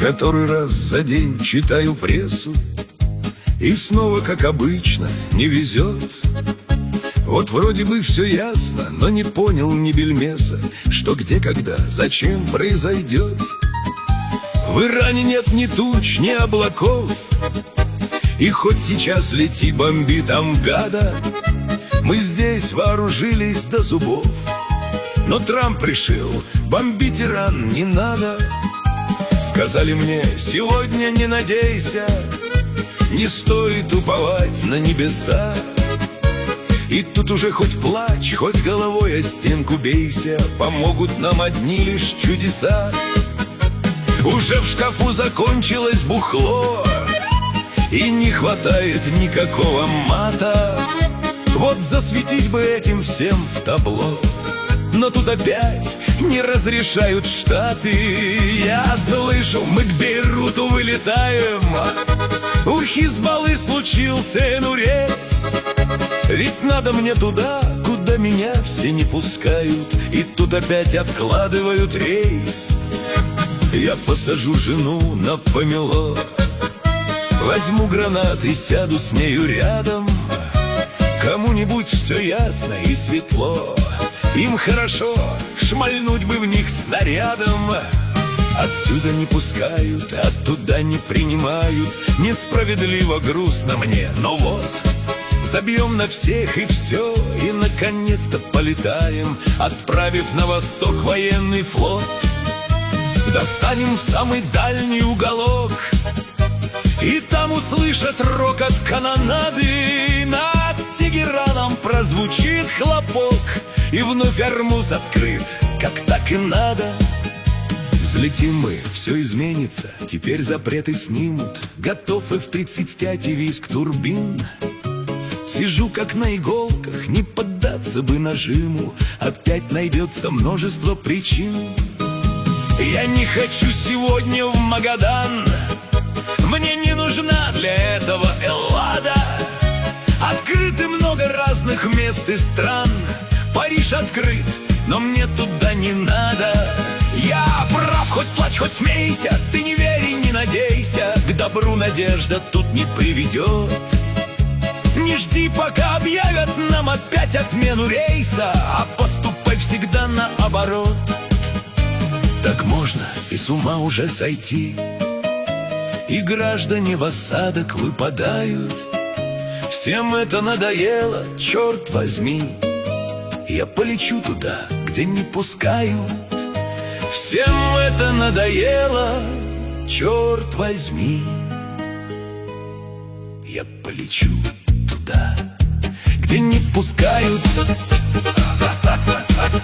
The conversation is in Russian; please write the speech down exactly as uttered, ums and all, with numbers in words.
который раз за день читаю прессу, и снова, как обычно, не везет. Вот вроде бы все ясно, но не понял ни бельмеса, что где, когда, зачем произойдет. В Иране нет ни туч, ни облаков, и хоть сейчас лети, бомби там гада, мы здесь вооружились до зубов. Но Трамп решил, бомбить Иран не надо. Сказали мне, сегодня не надейся, не стоит уповать на небеса. И тут уже хоть плачь, хоть головой о стенку бейся, помогут нам одни лишь чудеса. Уже в шкафу закончилось бухло, и не хватает никакого мата. Вот засветить бы этим всем в табло, но тут опять не разрешают Штаты. Я слышу, мы к Бейруту вылетаем, у Хизбаллы случился энурез. Ведь надо мне туда, куда меня все не пускают, и тут опять откладывают рейс. Я посажу жену на помело, возьму гранат и сяду с нею рядом. Кому-нибудь все ясно и светло, им хорошо, шмальнуть бы в них снарядом. Отсюда не пускают, оттуда не принимают. Несправедливо, грустно мне, но вот забьем на всех и все, и наконец-то полетаем, отправив на восток военный флот. Достанем в самый дальний уголок, и там услышат рокот канонады. Над Тегераном прозвучит хлопок, и вновь Ормуз открыт, как так и надо. Взлетим мы, все изменится, теперь запреты снимут. Готов эф тридцать пять и визг турбин. Сижу как на иголках, не поддаться бы нажиму. Опять найдется множество причин. Я не хочу сегодня в Магадан, мне не нужна для этого Эллада. Открыты много разных мест и стран, Париж открыт, но мне туда не надо. Я прав, хоть плачь, хоть смейся, ты не верь и не надейся, к добру надежда тут не приведет. Не жди, пока объявят нам опять отмену рейса, а поступай всегда наоборот. Так можно и с ума уже сойти, и граждане в осадок выпадают. Всем это надоело, черт возьми, я полечу туда, где не пускают. Всем это надоело, черт возьми, я полечу туда, где не пускают.